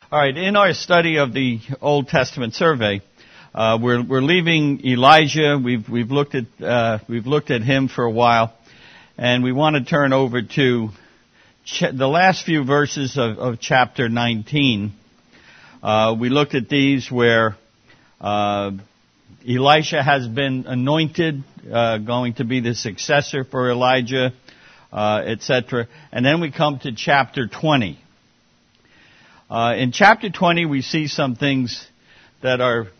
All right, in our study of the Old Testament survey, we're leaving Elijah. We've looked at him for a while, and we want to turn over to the last few verses of chapter 19. We looked at these where Elisha has been anointed, going to be the successor for Elijah, etc. And then we come to chapter 20. In chapter 20, we see some things that are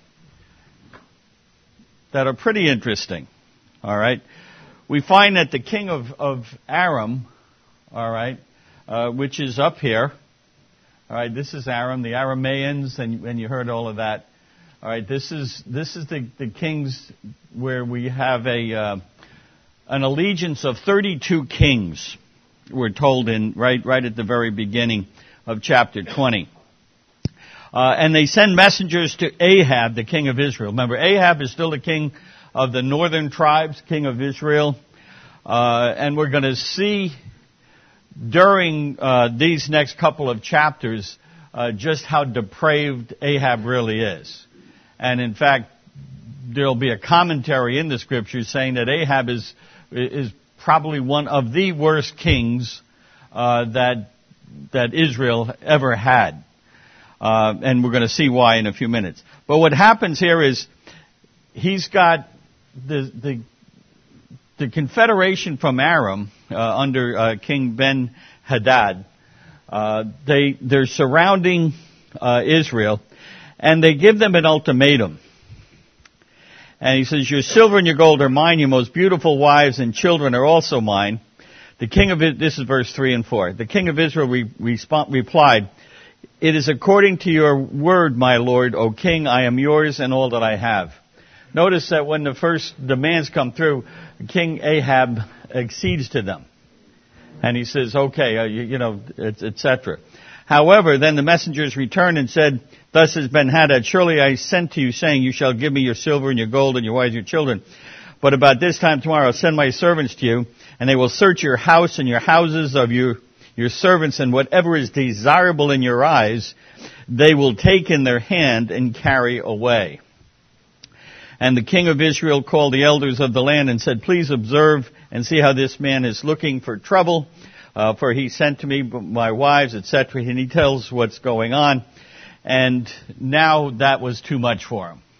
pretty interesting. All right, we find that the king of Aram, all right, which is up here. All right, this is Aram, the Arameans, and you heard all of that. All right, this is the kings where we have an allegiance of 32 kings. We're told in right at the very beginning of chapter 20. And they send messengers to Ahab, the king of Israel. Remember, Ahab is still the king of the northern tribes, king of Israel. And we're going to see during these next couple of chapters just how depraved Ahab really is. And in fact, there'll be a commentary in the scriptures saying that Ahab is probably one of the worst kings that Israel ever had. And we're going to see why in a few minutes. But what happens here is he's got the confederation from Aram under King Ben-Hadad. They're surrounding Israel, and they give them an ultimatum. And he says, "Your silver and your gold are mine, your most beautiful wives and children are also mine." The king of this is verse 3 and 4. The king of Israel replied, "It is according to your word, my lord, O king. I am yours and all that I have." Notice that when the first demands come through, King Ahab accedes to them. And he says, okay, etc. However, then the messengers returned and said, "Thus has Ben-Hadad, surely I sent to you, saying, you shall give me your silver and your gold and your wives and your children. But about this time tomorrow I'll send my servants to you, and they will search your house and your houses of your servants, and whatever is desirable in your eyes, they will take in their hand and carry away." And the king of Israel called the elders of the land and said, "Please observe and see how this man is looking for trouble, for he sent to me my wives, etc." And he tells what's going on. And now that was too much for him.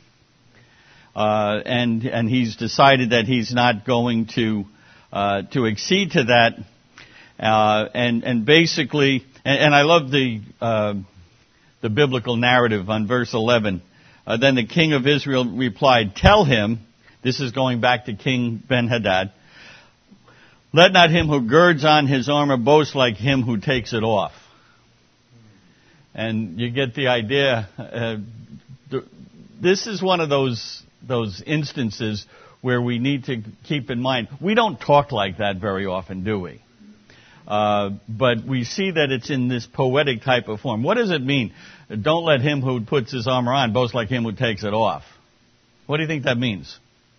And he's decided that he's not going to accede to that. And basically, and I love the biblical narrative on verse 11. Then the king of Israel replied, "Tell him," this is going back to King Ben-Hadad, "let not him who girds on his armor boast like him who takes it off." And you get the idea. This is one of those instances where we need to keep in mind, we don't talk like that very often, do we? But we see that it's in this poetic type of form. What does it mean? Don't let him who puts his armor on boast like him who takes it off. What do you think that means?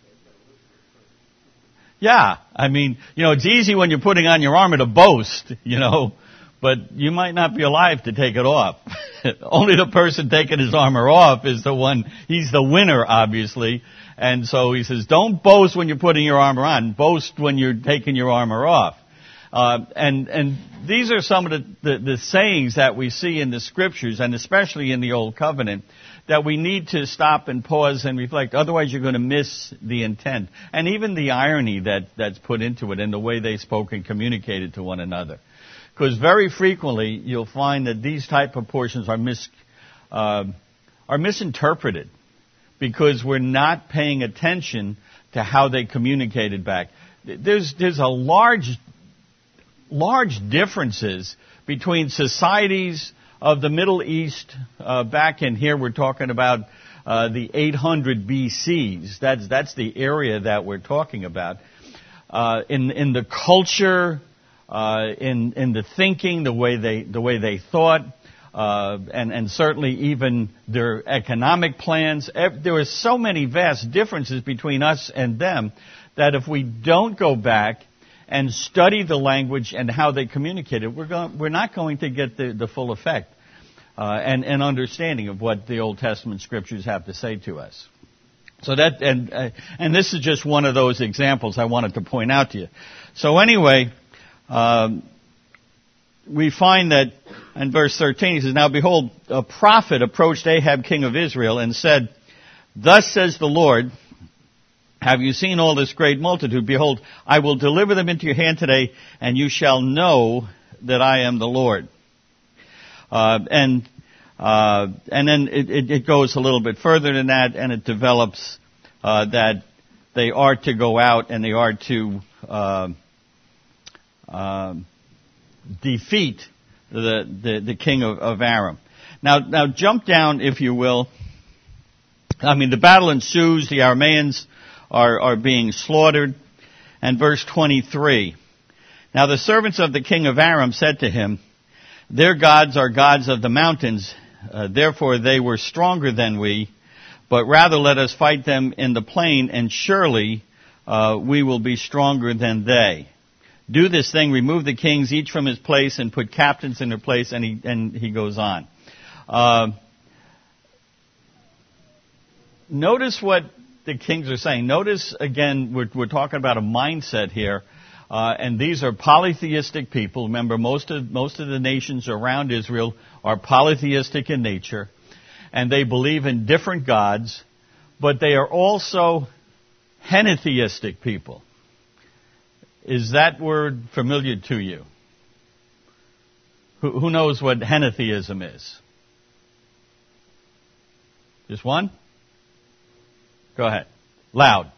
Yeah, I mean, it's easy when you're putting on your armor to boast, but you might not be alive to take it off. Only the person taking his armor off is the one, he's the winner, obviously. And so he says, don't boast when you're putting your armor on, boast when you're taking your armor off. And these are some of the sayings that we see in the scriptures, and especially in the Old Covenant, that we need to stop and pause and reflect. Otherwise, you're going to miss the intent, and even the irony that's put into it, and the way they spoke and communicated to one another. Because very frequently you'll find that these type of portions are misinterpreted because we're not paying attention to how they communicated back. There's a large differences between societies of the Middle East, back in here we're talking about the 800 BCs. That's the area that we're talking about. In the culture, in the thinking, the way they thought, and certainly even their economic plans. There are so many vast differences between us and them that if we don't go back and study the language and how they communicated, we're not going to get the full effect. and understanding of what the Old Testament scriptures have to say to us. So that, and this is just one of those examples I wanted to point out to you. So anyway, we find that in verse 13 he says, "Now behold, a prophet approached Ahab, king of Israel, and said, 'Thus says the Lord, have you seen all this great multitude? Behold, I will deliver them into your hand today, and you shall know that I am the Lord.'" And then it goes a little bit further than that, and it develops that they are to go out and they are to defeat the king of Aram. Now jump down, if you will. I mean, the battle ensues. The Arameans are being slaughtered. And verse 23. "Now the servants of the king of Aram said to him, 'Their gods are gods of the mountains. Therefore they were stronger than we. But rather let us fight them in the plain, and surely we will be stronger than they. Do this thing, remove the kings each from his place, and put captains in their place,'" and he goes on. Notice what the kings are saying. Notice, again, we're talking about a mindset here. And these are polytheistic people. Remember, most of the nations around Israel are polytheistic in nature, and they believe in different gods, but they are also henotheistic people. Is that word familiar to you? Who knows what henotheism is? Just one? Go ahead. Loud.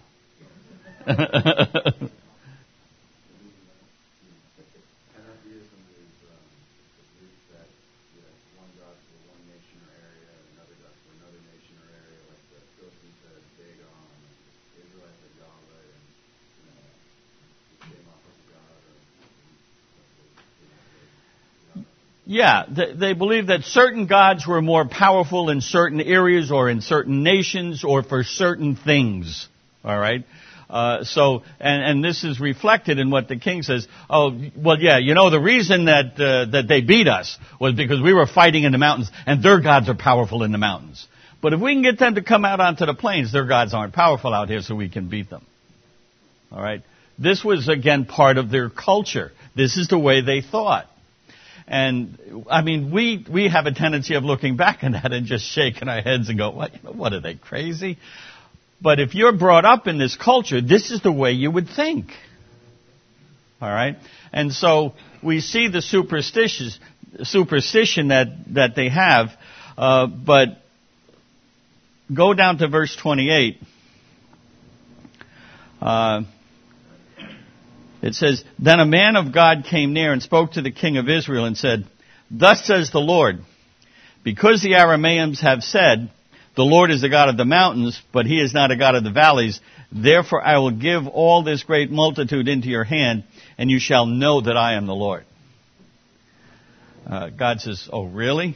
Yeah, they believe that certain gods were more powerful in certain areas or in certain nations or for certain things. All right? And this is reflected in what the king says. Oh, well, yeah, the reason that they beat us was because we were fighting in the mountains, and their gods are powerful in the mountains. But if we can get them to come out onto the plains, their gods aren't powerful out here, so we can beat them. All right? This was, again, part of their culture. This is the way they thought. And, I mean, we have a tendency of looking back on that and just shaking our heads and go, what are they, crazy? But if you're brought up in this culture, this is the way you would think. All right? And so we see the superstition that they have, but go down to verse 28. It says, "Then a man of God came near and spoke to the king of Israel and said, 'Thus says the Lord, because the Arameans have said, the Lord is the God of the mountains, but he is not a God of the valleys, therefore I will give all this great multitude into your hand, and you shall know that I am the Lord.'" God says, "Oh, really?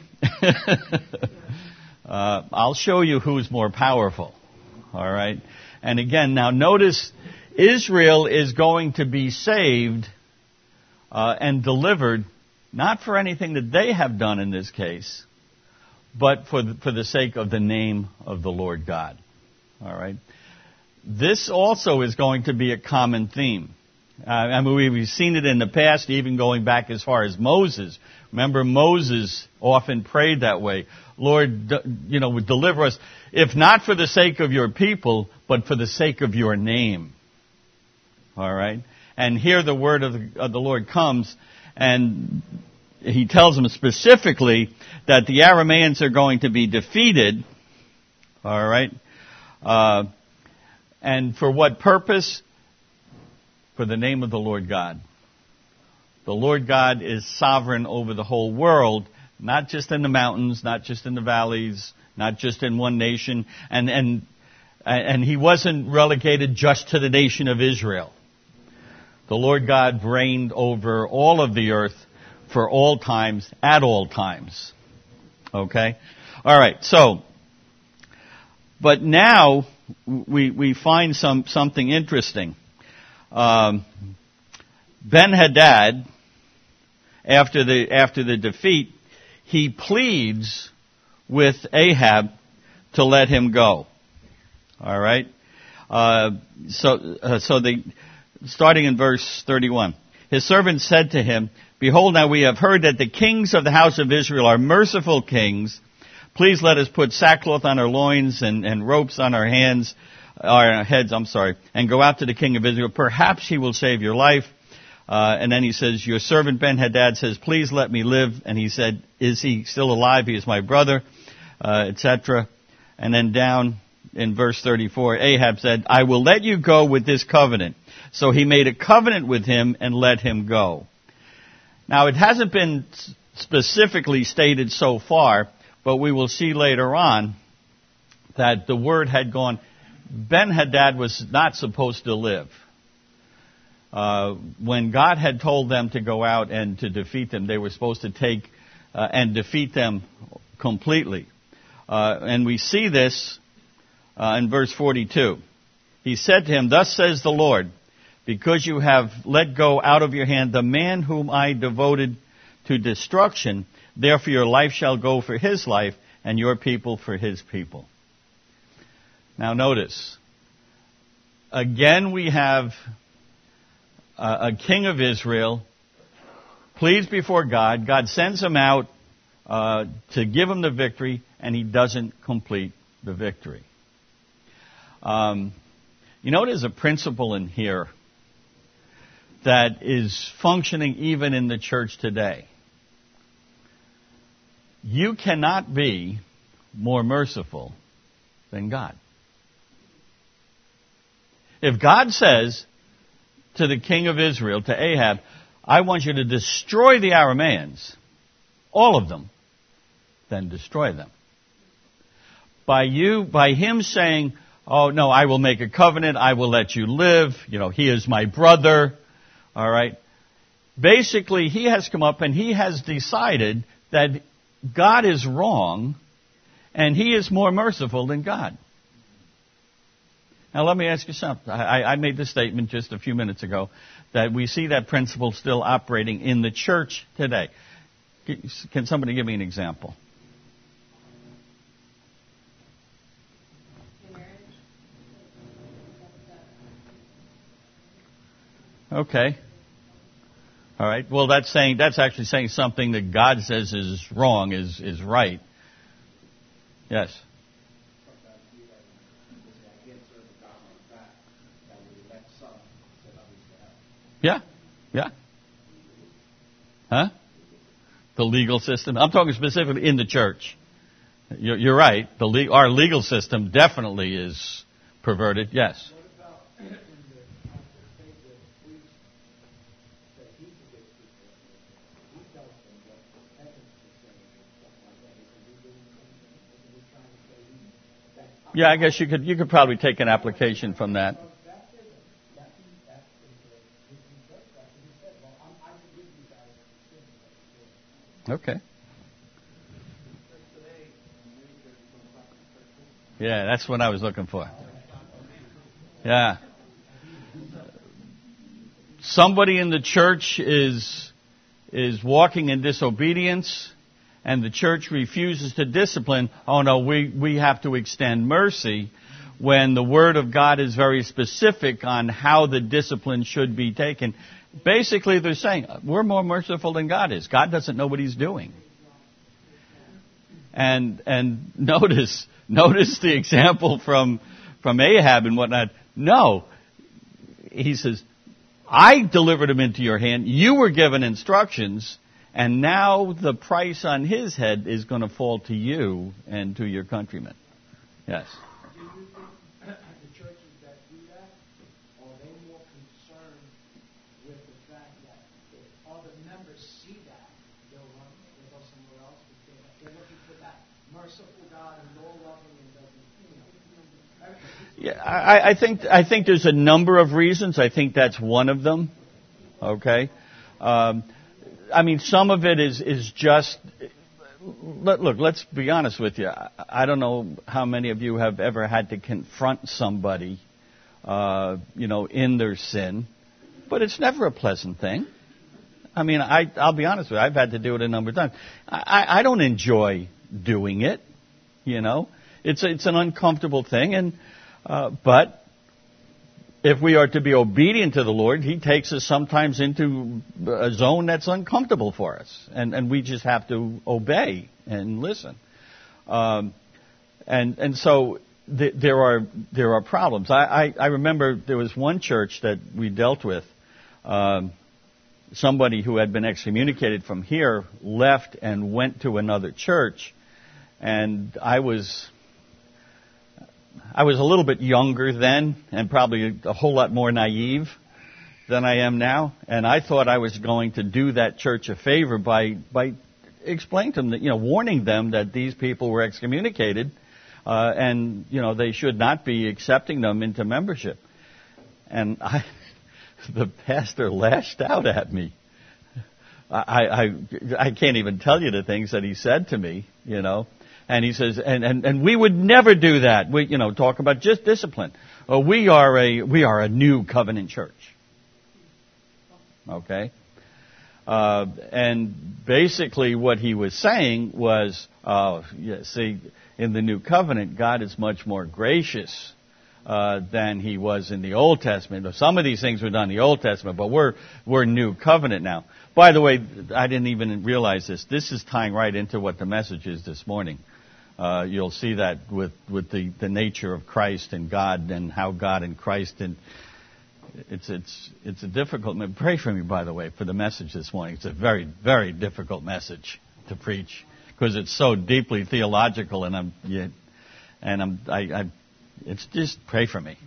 I'll show you who's more powerful." All right? And again, now notice, Israel is going to be saved and delivered, not for anything that they have done in this case, but for the sake of the name of the Lord God. All right? This also is going to be a common theme. I mean, we've seen it in the past, even going back as far as Moses. Remember, Moses often prayed that way. "Lord, deliver us, if not for the sake of your people, but for the sake of your name." All right? And here the word of the Lord comes, and he tells them specifically that the Arameans are going to be defeated. All right? And for what purpose? For the name of the Lord God. The Lord God is sovereign over the whole world, not just in the mountains, not just in the valleys, not just in one nation. And he wasn't relegated just to the nation of Israel. The Lord God reigned over all of the earth for all times, at all times. Okay? All right, so, but now we find something interesting. Ben-Hadad, after the defeat, he pleads with Ahab to let him go. All right? Starting in verse 31. His servant said to him, "Behold, now we have heard that the kings of the house of Israel are merciful kings. Please let us put sackcloth on our loins and ropes on our heads, and go out to the king of Israel. Perhaps he will save your life." And then he says, "Your servant Ben-Hadad says, 'Please let me live.' And he said, 'Is he still alive? He is my brother,'" etc. And then down in verse 34, Ahab said, "I will let you go with this covenant." So he made a covenant with him and let him go. Now, it hasn't been specifically stated so far, but we will see later on that the word had gone. Ben-Hadad was not supposed to live. When God had told them to go out and to defeat them, they were supposed to take and defeat them completely. And we see this in verse 42. He said to him, "Thus says the Lord, because you have let go out of your hand the man whom I devoted to destruction, therefore your life shall go for his life, and your people for his people." Now notice, again we have a king of Israel pleads before God. God sends him out to give him the victory, and he doesn't complete the victory. There's a principle in here that is functioning even in the church today. You cannot be more merciful than God. If God says to the king of Israel, to Ahab, "I want you to destroy the Arameans, all of them," then destroy them. By him saying, "Oh no, I will make a covenant, I will let you live, he is my brother," all right? Basically, he has come up and he has decided that God is wrong and he is more merciful than God. Now let me ask you something. I made this statement just a few minutes ago that we see that principle still operating in the church today. Can somebody give me an example? Okay. All right. Well, that's actually saying something that God says is wrong is right. Yes. Yeah. Huh? The legal system. I'm talking specifically in the church. You're right. Our legal system definitely is perverted. Yes. Yeah, I guess you could probably take an application from that. Okay. Yeah, that's what I was looking for. Yeah. Somebody in the church is walking in disobedience, and the church refuses to discipline. Oh no, we have to extend mercy, when the Word of God is very specific on how the discipline should be taken. Basically, they're saying, we're more merciful than God is. God doesn't know what He's doing. And notice the example from Ahab and whatnot. No. He says, I delivered him into your hand. You were given instructions. And now the price on his head is going to fall to you and to your countrymen. Yes. Do you think the churches that do that, are they more concerned with the fact that if other members see that, they'll go somewhere else? They're looking for that merciful God and all loving and doesn't, Yeah, I think there's a number of reasons. I think that's one of them. Okay. Some of it is just, look, let's be honest with you. I don't know how many of you have ever had to confront somebody, in their sin, but it's never a pleasant thing. I mean, I'll be honest with you. I've had to do it a number of times. I don't enjoy doing it. You know, it's an uncomfortable thing, and but if we are to be obedient to the Lord, He takes us sometimes into a zone that's uncomfortable for us, and we just have to obey and listen. And so there are problems. I remember there was one church that we dealt with. Somebody who had been excommunicated from here left and went to another church, and I was a little bit younger then, and probably a whole lot more naive than I am now. And I thought I was going to do that church a favor by explaining to them that, warning them that these people were excommunicated, and they should not be accepting them into membership. And the pastor lashed out at me. I can't even tell you the things that he said to me, And he says, and we would never do that. We, talk about just discipline. We are a new covenant church. Okay? And basically what he was saying was, see, in the new covenant, God is much more gracious than He was in the Old Testament. Some of these things were done in the Old Testament, but we're new covenant now. By the way, I didn't even realize this. This is tying right into what the message is this morning. You'll see that with the nature of Christ and God, and how God and Christ, and it's a difficult. Pray for me, by the way, for the message this morning. It's a very, very difficult message to preach because it's so deeply theological, and it's just pray for me.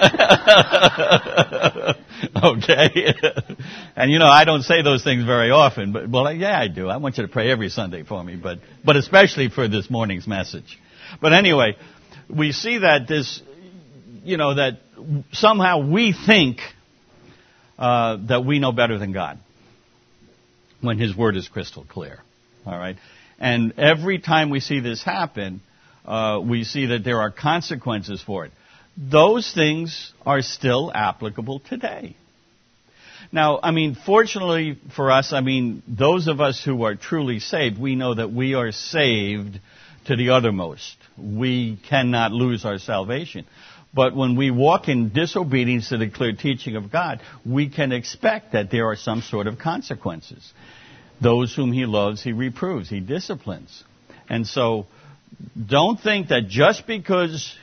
Okay? And I don't say those things very often, but yeah, I do. I want you to pray every Sunday for me, but especially for this morning's message. But anyway, we see that this, that somehow we think that we know better than God when His Word is crystal clear. All right? And every time we see this happen, we see that there are consequences for it. Those things are still applicable today. Now, fortunately for us, those of us who are truly saved, we know that we are saved to the uttermost. We cannot lose our salvation. But when we walk in disobedience to the clear teaching of God, we can expect that there are some sort of consequences. Those whom He loves, He reproves, He disciplines. And so, don't think that just because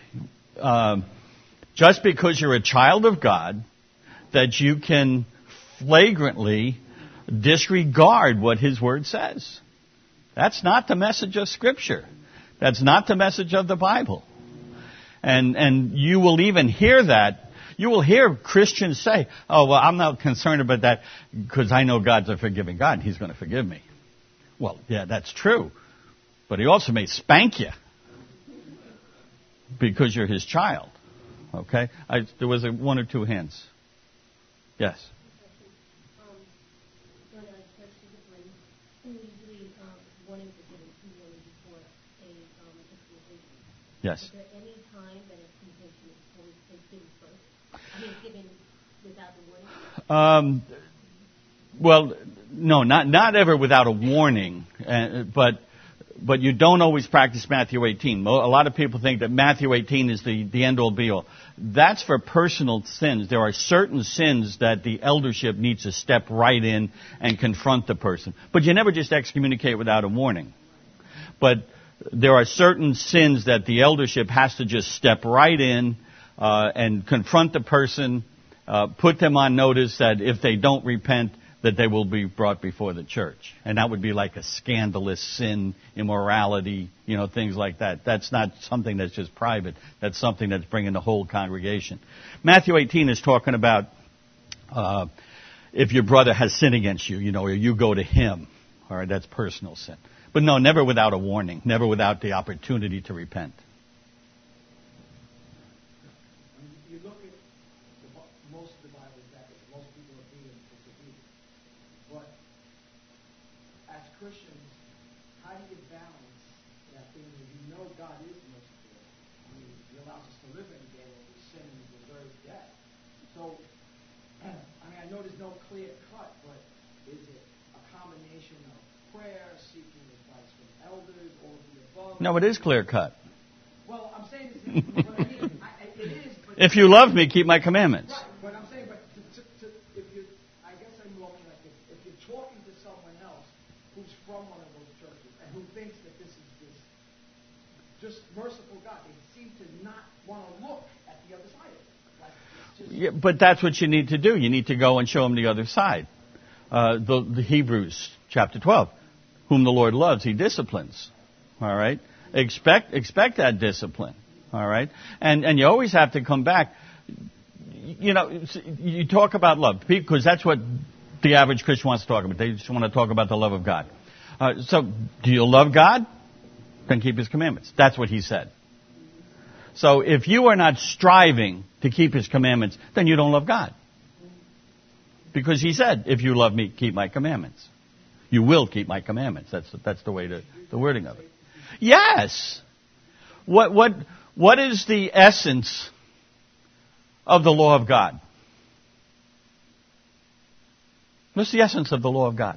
you're a child of God, that you can flagrantly disregard what His Word says. That's not the message of Scripture. That's not the message of the Bible. And you will even hear that. You will hear Christians say, "Oh, well, I'm not concerned about that because I know God's a forgiving God and He's going to forgive me." Well, yeah, that's true. But He also may spank you because you're His child. Okay? There was one or two hands. Yes. Yes. Is there any time that a conviction is given first? Given without the warning? Well, no, not ever without a warning. But you don't always practice Matthew 18. A lot of people think that Matthew 18 is the end-all, be-all. That's for personal sins. There are certain sins that the eldership needs to step right in and confront the person. But you never just excommunicate without a warning. But there are certain sins that the eldership has to just step right in and confront the person, put them on notice that if they don't repent, that they will be brought before the church. And that would be like a scandalous sin, immorality, things like that. That's not something that's just private. That's something that's bringing the whole congregation. Matthew 18 is talking about if your brother has sinned against you, or you go to him. All right, that's personal sin. But no, never without a warning, never without the opportunity to repent. You look at most of the Bible exactly, most people are being disobedient. But as Christians, how do you balance that thing that God is merciful? He allows us to live every day when we sin and we deserve death. So, I know there's no clear cut, but is it combination of prayer, seeking advice from elders, all of the above. No, it is clear cut. Well, I'm saying it's, what I mean, it is. But if you love me, keep my commandments. Right. But I'm saying, but if you, I guess I'm looking at this. If you're talking to someone else who's from one of those churches and who thinks that this is this just merciful God, they seem to not want to look at the other side of it. Like, it's just, Yeah, but that's what you need to do. You need to go and show them the other side. The Hebrews chapter 12, whom the Lord loves, He disciplines. All right, expect that discipline. All right, and you always have to come back. You know, you talk about love because that's what the average Christian wants to talk about. They just want to talk about the love of God. So, do you love God? Then keep His commandments. That's what He said. So, if you are not striving to keep His commandments, then you don't love God. Because He said, if you love me, keep my commandments. You will keep my commandments. That's the way the wording of it. Yes. What is the essence of the law of God? What's the essence of the law of God?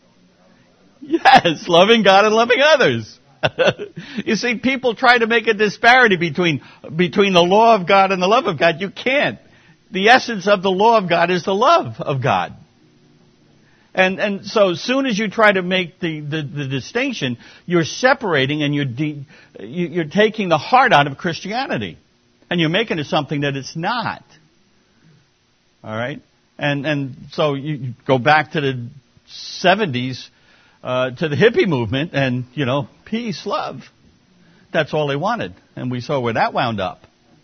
Yes, loving God and loving others. You see, people try to make a disparity between the law of God and the love of God. You can't. The essence of the law of God is the love of God. And so as soon as you try to make the distinction, you're separating and you're taking the heart out of Christianity. And you're making it something that it's not. All right? And so you go back to the 70s, to the hippie movement, and, you know, peace, love. That's all they wanted. And we saw where that wound up.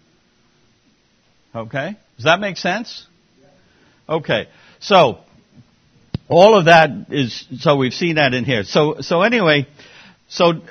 Okay? Does that make sense? Okay. So, all of that is, so we've seen that in here. So anyway, so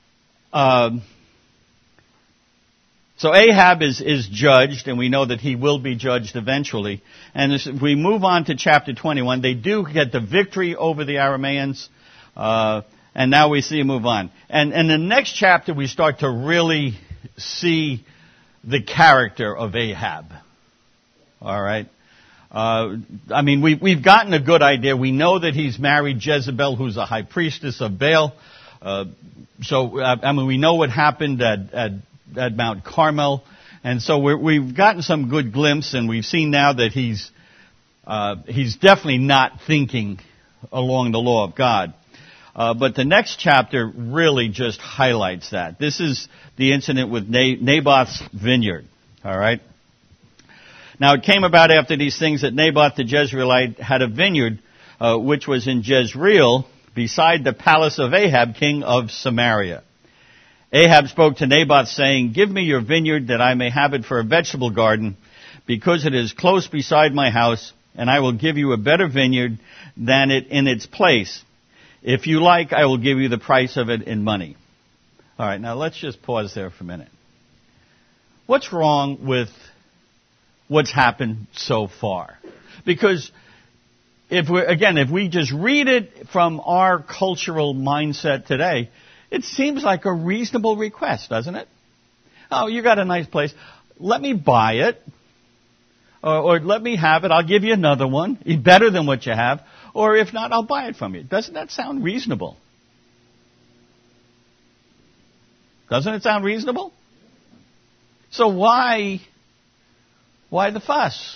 Ahab is judged, and we know that he will be judged eventually. And as we move on to chapter 21, they do get the victory over the Arameans, and now we see him move on. And in the next chapter, we start to really see the character of Ahab. All right? I mean, we've gotten a good idea. We know that he's married Jezebel, who's a high priestess of Baal. We know what happened at Mount Carmel. And so we've gotten some good glimpse, and we've seen now that he's definitely not thinking along the law of God. But the next chapter really just highlights that. This is the incident with Naboth's vineyard. All right? Now it came about after these things that Naboth the Jezreelite had a vineyard, which was in Jezreel, beside the palace of Ahab, king of Samaria. Ahab spoke to Naboth, saying, "Give me your vineyard, that I may have it for a vegetable garden, because it is close beside my house, and I will give you a better vineyard than it in its place. If you like, I will give you the price of it in money." All right, now let's just pause there for a minute. What's wrong with what's happened so far? Because if we just read it from our cultural mindset today, it seems like a reasonable request, doesn't it? Oh, you got a nice place. Let me buy it. Or let me have it. I'll give you another one, better than what you have. Or if not, I'll buy it from you. Doesn't that sound reasonable? Doesn't it sound reasonable? So why the fuss?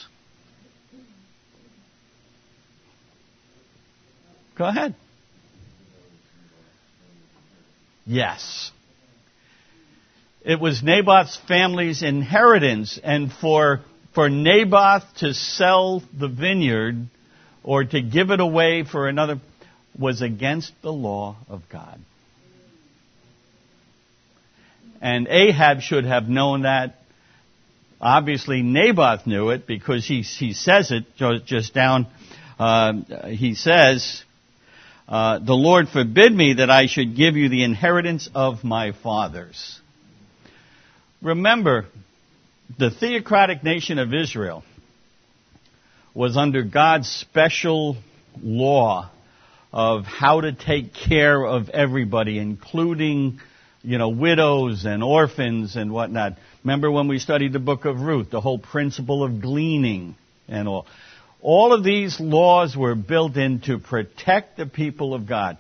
Go ahead. Yes. It was Naboth's family's inheritance, and for Naboth to sell the vineyard or to give it away for another was against the law of God. And Ahab should have known that. Obviously, Naboth knew it because he says it just down. He says, "The Lord forbid me that I should give you the inheritance of my fathers." Remember, the theocratic nation of Israel was under God's special law of how to take care of everybody, including, widows and orphans and whatnot. Remember when we studied the book of Ruth, the whole principle of gleaning and all. All of these laws were built in to protect the people of God.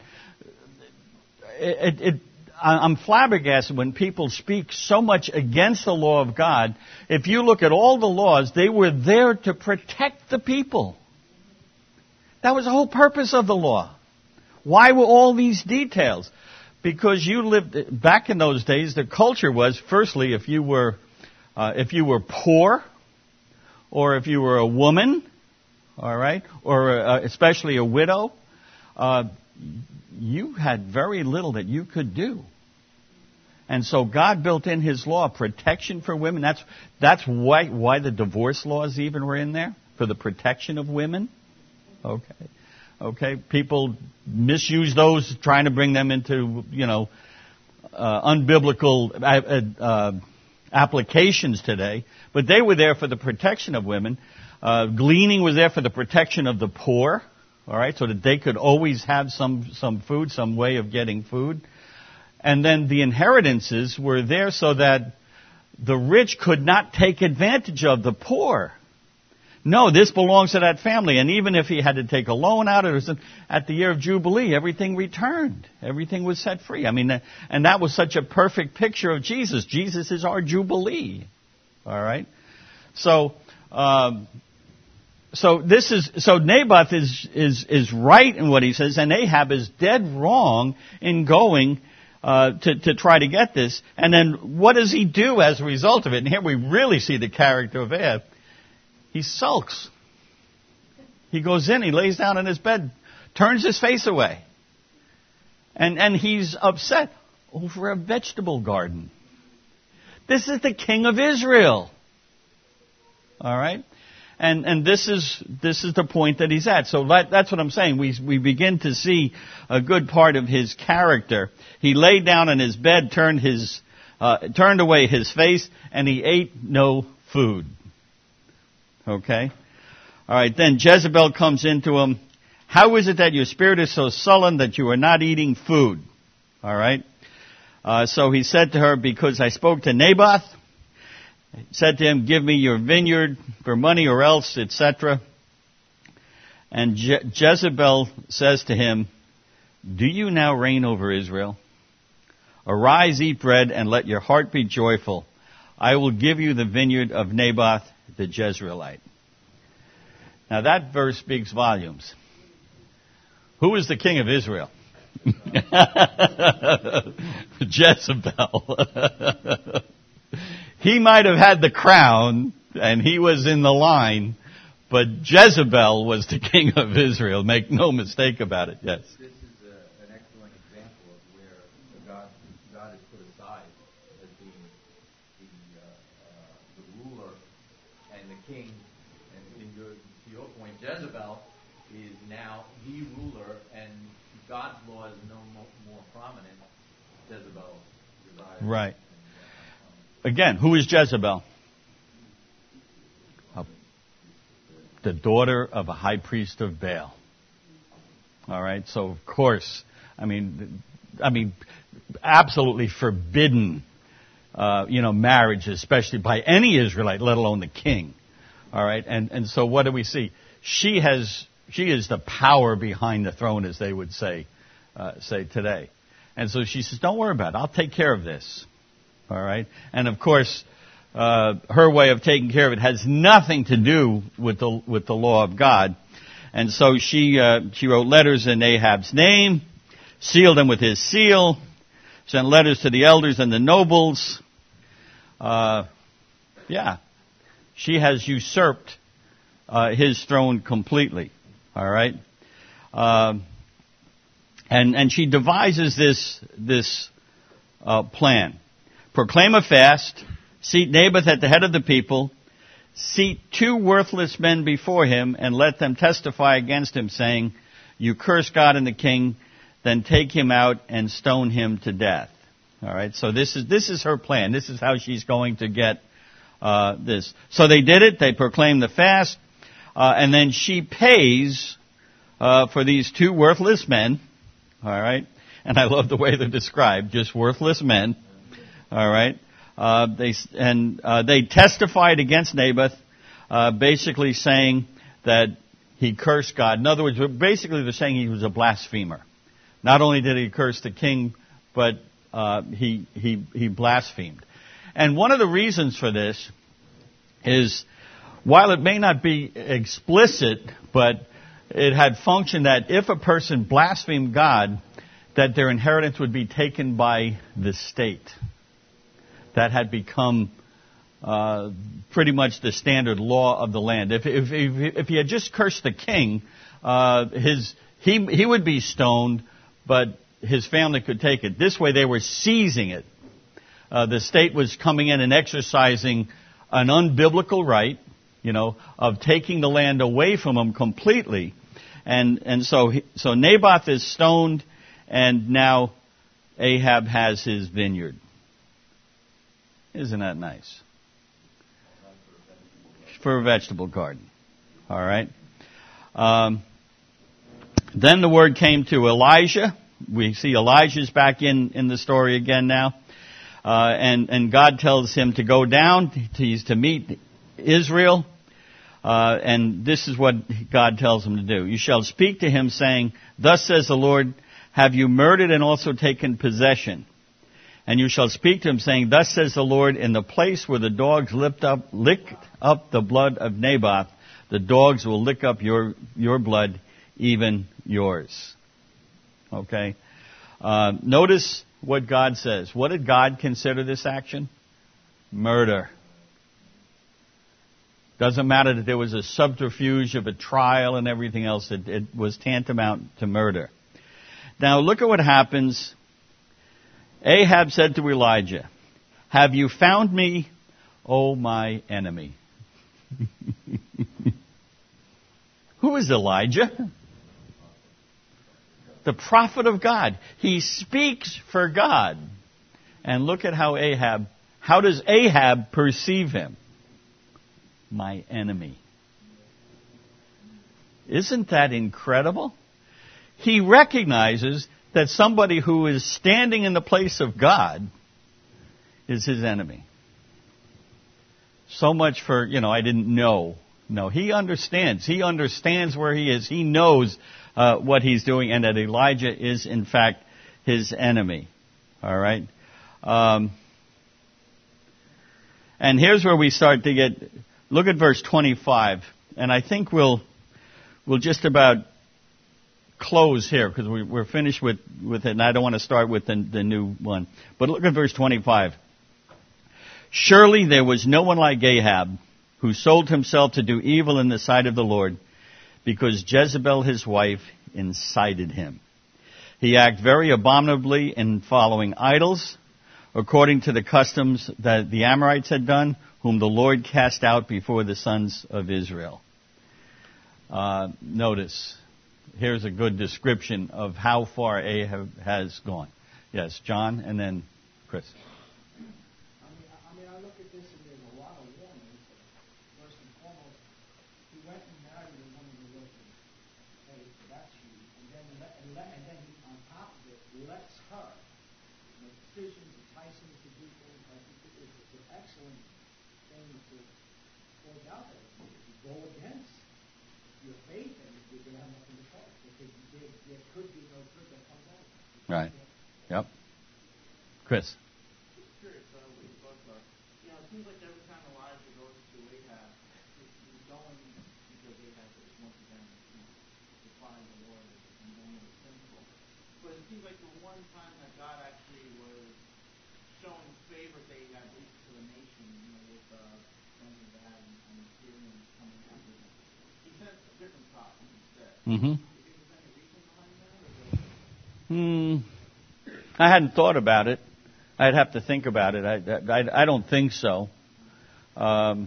I'm flabbergasted when people speak so much against the law of God. If you look at all the laws, they were there to protect the people. That was the whole purpose of the law. Why were all these details? Because you lived back in those days. The culture was, firstly, if you were poor, or if you were a woman, all right, or especially a widow, you had very little that you could do. And so God built in His law protection for women. That's why the divorce laws even were in there, for the protection of women. Okay. People misuse those, trying to bring them into, unbiblical applications today. But they were there for the protection of women. Gleaning was there for the protection of the poor. All right, so that they could always have some food, some way of getting food. And then the inheritances were there so that the rich could not take advantage of the poor. No, this belongs to that family. And even if he had to take a loan out at the year of Jubilee, everything returned. Everything was set free. I mean, and that was such a perfect picture of Jesus. Jesus is our Jubilee. All right? So Naboth is right in what he says, and Ahab is dead wrong in going to try to get this. And then what does he do as a result of it? And here we really see the character of Ahab. He sulks. He goes in, he lays down in his bed, turns his face away. And he's upset over a vegetable garden. This is the king of Israel. All right? And this is the point that he's at. So that's what I'm saying. We begin to see a good part of his character. He laid down in his bed, turned away his face, and he ate no food. Okay? All right, then Jezebel comes into him. How is it that your spirit is so sullen that you are not eating food? All right? So he said to her, because I spoke to Naboth, said to him, give me your vineyard for money or else, etc. And Jezebel says to him, do you now reign over Israel? Arise, eat bread, and let your heart be joyful. I will give you the vineyard of Naboth the Jezreelite. Now that verse speaks volumes. Who is the king of Israel? Jezebel. He might have had the crown, and he was in the line, but Jezebel was the king of Israel. Make no mistake about it. Yes. This is an excellent example of where God is put aside as being the ruler and the king. And to your point, Jezebel is now the ruler, and God's law is no more prominent. Jezebel resides. Right. Again, who is Jezebel? The daughter of a high priest of Baal. All right, so of course, I mean, absolutely forbidden, marriage, especially by any Israelite, let alone the king. All right, and so what do we see? She is the power behind the throne, as they would say today. And so she says, "Don't worry about it. I'll take care of this." All right, and of course, her way of taking care of it has nothing to do with the law of God. And so she wrote letters in Ahab's name, sealed them with his seal, sent letters to the elders and the nobles. She has usurped his throne completely. All right, and she devises this plan: proclaim a fast, seat Naboth at the head of the people, seat 2 worthless men before him, and let them testify against him, saying, "You curse God and the king, then take him out and stone him to death." All right. So this is her plan. This is how she's going to get this. So they did it. They proclaimed the fast, and then she pays for these 2 worthless men. All right. And I love the way they're described, just worthless men. All right. They testified against Naboth, basically saying that he cursed God. In other words, basically they're saying he was a blasphemer. Not only did he curse the king, but he blasphemed. And one of the reasons for this is, while it may not be explicit, but it had function that if a person blasphemed God, that their inheritance would be taken by the state. That had become pretty much the standard law of the land. If he had just cursed the king, he would be stoned, but his family could take it. This way they were seizing it. The state was coming in and exercising an unbiblical right, of taking the land away from him completely. And so Naboth is stoned, and now Ahab has his vineyard. Isn't that nice? For a vegetable garden. All right. Then the word came to Elijah. We see Elijah's back in the story again now. And God tells him to go down. He's to meet Israel. And this is what God tells him to do. You shall speak to him, saying, Thus says the Lord, have you murdered and also taken possession? And you shall speak to him, saying, Thus says the Lord, in the place where the dogs licked up the blood of Naboth, the dogs will lick up your blood, even yours. Okay? Notice what God says. What did God consider this action? Murder. Doesn't matter that there was a subterfuge of a trial and everything else. It was tantamount to murder. Now look at what happens. Ahab said to Elijah, have you found me, O my enemy? Who is Elijah? The prophet of God. He speaks for God. And look at how does Ahab perceive him? My enemy. Isn't that incredible? He recognizes that somebody who is standing in the place of God is his enemy. So much for, I didn't know. No, he understands. He understands where he is. He knows what he's doing, and that Elijah is, in fact, his enemy. All right? And here's where we start to get... Look at verse 25, and I think we'll just about close here, because we're finished with it, and I don't want to start with the new one. But look at verse 25. Surely there was no one like Ahab, who sold himself to do evil in the sight of the Lord, because Jezebel his wife incited him. He acted very abominably in following idols, according to the customs that the Amorites had done, whom the Lord cast out before the sons of Israel. Notice, here's a good description of how far Ahab has gone. Yes, John, and then Chris. I look at this and there's a lot of warnings. First and foremost, he went and married a woman who lived in Bathsheba, and then he, on top of it, lets her make decisions, entice him to do things. I think it's an excellent thing to point out that if you go against your faith, then you're going to have nothing to fight, because there could be no good that comes out of it. Right. Yep. Chris. Curious, we spoke about, it seems like every time Elijah goes to Ahab, he's going because Ahab is once again defying the Lord and going into sinful. But it seems like the one time that God actually was showing favor to Ahab, at least to the nation, with Benhadad and Syrian coming after him, he sent a different prophet instead. Mm-hmm. Do you think there's any reason behind that? I hadn't thought about it. I'd have to think about it. I don't think so. No,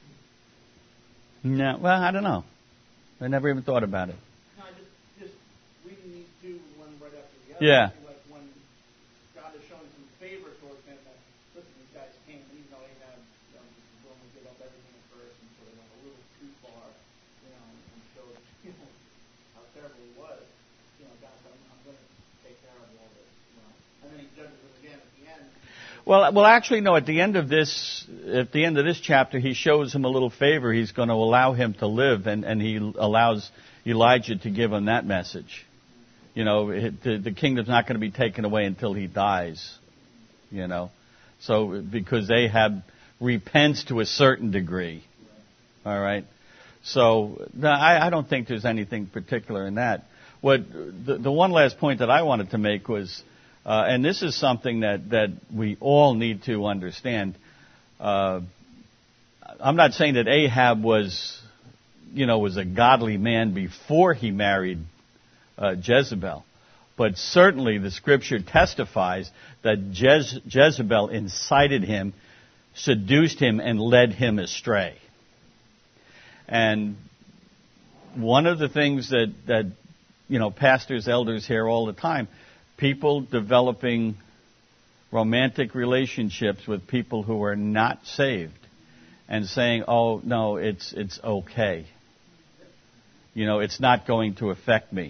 well, I don't know. I never even thought about it. No, just reading these two, one right after the other. Yeah. Like when God is showing some favor towards him, that listen, these guys came, even though they had willing to give up everything at first, and so they went a little too far, and showed how terrible he was. God said, I'm going to take care of all this. And then he judges them again at the end. Well, actually, no. At the end of this chapter, he shows him a little favor. He's going to allow him to live, and he allows Elijah to give him that message. You know, the kingdom's not going to be taken away until he dies. You know, so because Ahab repents to a certain degree. All right. So I don't think there's anything particular in that. What the one last point that I wanted to make was, and this is something that we all need to understand. I'm not saying that Ahab was a godly man before he married Jezebel, but certainly the Scripture testifies that Jezebel incited him, seduced him, and led him astray. And one of the things that pastors, elders hear all the time, people developing romantic relationships with people who are not saved and saying, oh, no, it's okay. It's not going to affect me.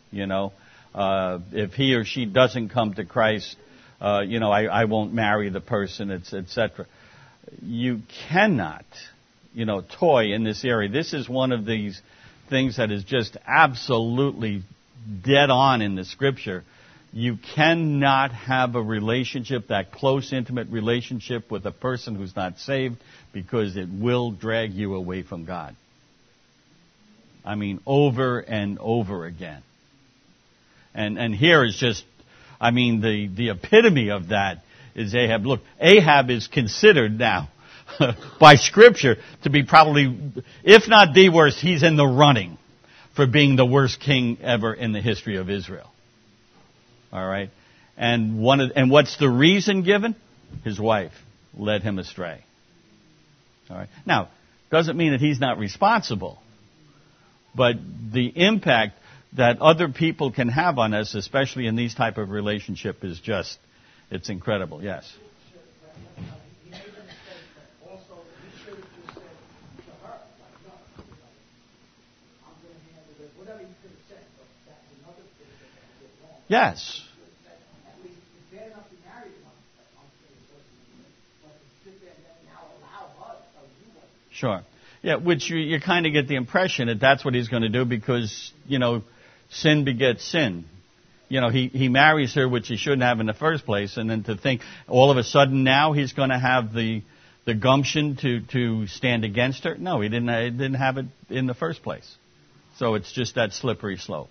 If he or she doesn't come to Christ, I won't marry the person, etc. You cannot, toy in this area. This is one of these things that is just absolutely dead on in the Scripture. You cannot have a relationship, that close, intimate relationship with a person who's not saved, because it will drag you away from God. I mean, over and over again. And here is just, the epitome of that is Ahab. Look, Ahab is considered now by Scripture to be probably, if not the worst, he's in the running for being the worst king ever in the history of Israel. All right? And what's the reason given? His wife led him astray. All right? Now, doesn't mean that he's not responsible, but the impact that other people can have on us, especially in these type of relationship, is just, it's incredible. Yes? He made a mistake, but also he should have just said to her, like, no, I'm going to handle it. Whatever he could have said, but that's another thing that he did wrong. Yes. At least it's bad enough he married him. I'm saying it wasn't, but to sit there and then now allow her to tell you what. Sure. Yeah, which you kind of get the impression that that's what he's going to do because, sin begets sin. He marries her, which he shouldn't have in the first place, and then to think all of a sudden now he's going to have the gumption to stand against her. No, he didn't have it in the first place. So it's just that slippery slope.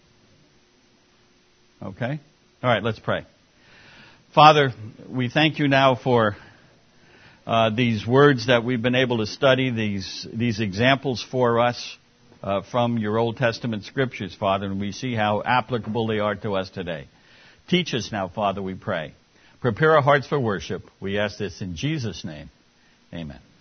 Okay? All right, let's pray. Father, we thank you now for these words that we've been able to study, these examples for us from your Old Testament Scriptures, Father, and we see how applicable they are to us today. Teach us now, Father, we pray. Prepare our hearts for worship. We ask this in Jesus' name. Amen.